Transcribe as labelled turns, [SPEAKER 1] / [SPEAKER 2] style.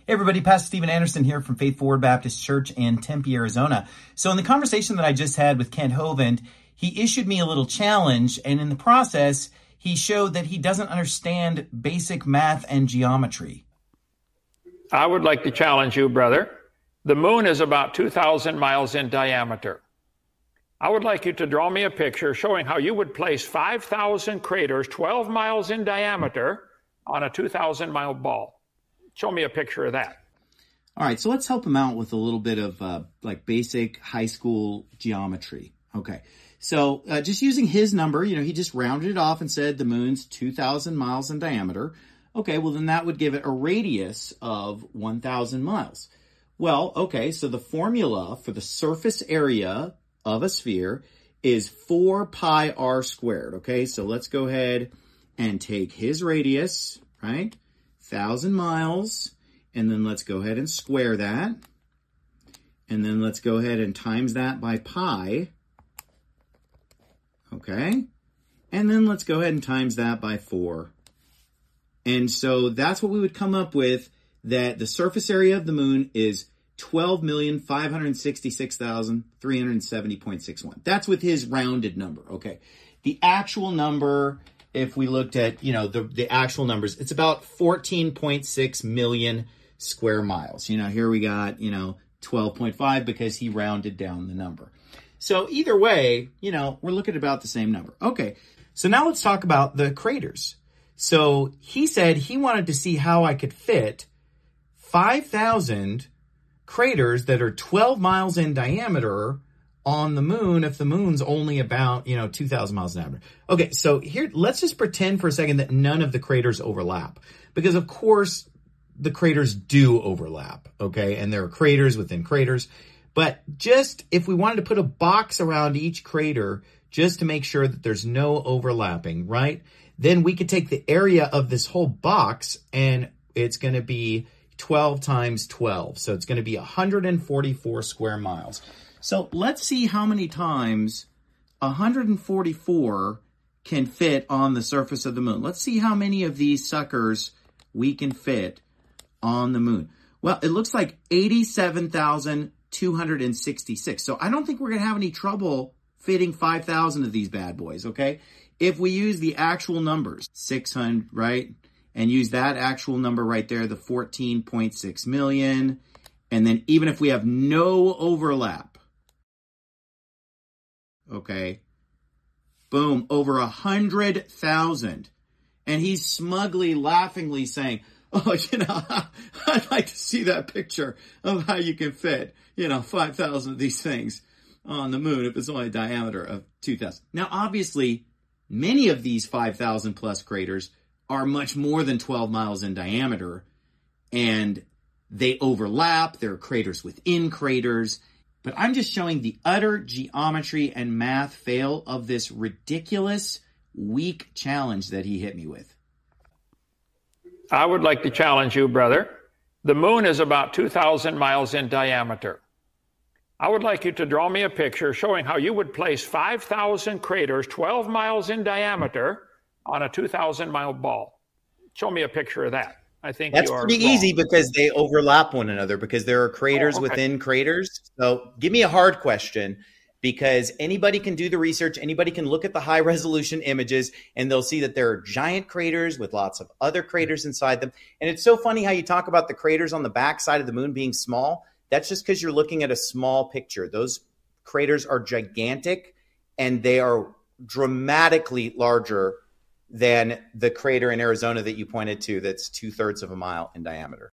[SPEAKER 1] Hey everybody, Pastor Steven Anderson here from Faith Forward Baptist Church in Tempe, Arizona. So in the conversation that I just had with Kent Hovind, he issued me a little challenge, and in the process, he showed that he doesn't understand basic math and geometry.
[SPEAKER 2] I would like to challenge you, brother. The moon is about 2,000 miles in diameter. I would like you to draw me a picture showing how you would place 5,000 craters 12 miles in diameter on a 2,000-mile ball. Show me a picture of that.
[SPEAKER 1] All right, so let's help him out with a little bit of like basic high school geometry. Okay, so just using his number, he just rounded it off and said the moon's 2,000 miles in diameter. Okay, well then that would give it a radius of 1,000 miles. Well, okay, so the formula for the surface area of a sphere is 4 pi r squared. Okay, so let's go ahead and take his radius, right? 1,000 miles, and then let's go ahead and square that. And then let's go ahead and times that by pi. Okay? And then let's go ahead and times that by 4. And so that's what we would come up with, that the surface area of the moon is 12,566,370.61. That's with his rounded number, okay? The actual number, if we looked at, the actual numbers, it's about 14.6 million square miles. Here we got, 12.5 because he rounded down the number. So either way, we're looking at about the same number. Okay, so now let's talk about the craters. So he said he wanted to see how I could fit 5,000 craters that are 12 miles in diameter on the moon if the moon's only about, 2,000 miles in diameter. Okay, so here, let's just pretend for a second that none of the craters overlap. Because, of course, the craters do overlap, okay? And there are craters within craters. But just if we wanted to put a box around each crater just to make sure that there's no overlapping, right? Then we could take the area of this whole box, and it's going to be 12 times 12. So it's going to be 144 square miles. So let's see how many times 144 can fit on the surface of the moon. Let's see how many of these suckers we can fit on the moon. Well, it looks like 87,266. So I don't think we're going to have any trouble fitting 5,000 of these bad boys, okay? If we use the actual numbers, 600, right? And use that actual number right there, the 14.6 million. And then even if we have no overlap, okay, boom, over 100,000. And he's smugly, laughingly saying, oh, I'd like to see that picture of how you can fit, 5,000 of these things on the moon if it's only a diameter of 2,000. Now, obviously, many of these 5,000 plus craters are much more than 12 miles in diameter, and they overlap. There are craters within craters. But I'm just showing the utter geometry and math fail of this ridiculous, weak challenge that he hit me with.
[SPEAKER 2] I would like to challenge you, brother. The moon is about 2,000 miles in diameter. I would like you to draw me a picture showing how you would place 5,000 craters 12 miles in diameter on a 2,000-mile ball. Show me a picture of that. I think
[SPEAKER 1] that's
[SPEAKER 2] you are
[SPEAKER 1] pretty
[SPEAKER 2] wrong.
[SPEAKER 1] easy because they overlap one another, because there are craters within craters. So give me a hard question, because anybody can do the research. Anybody can look at the high resolution images and they'll see that there are giant craters with lots of other craters inside them. And it's so funny how you talk about the craters on the back side of the moon being small. That's just because you're looking at a small picture. Those craters are gigantic, and they are dramatically larger than the crater in Arizona that you pointed to that's 2/3 of a mile in diameter.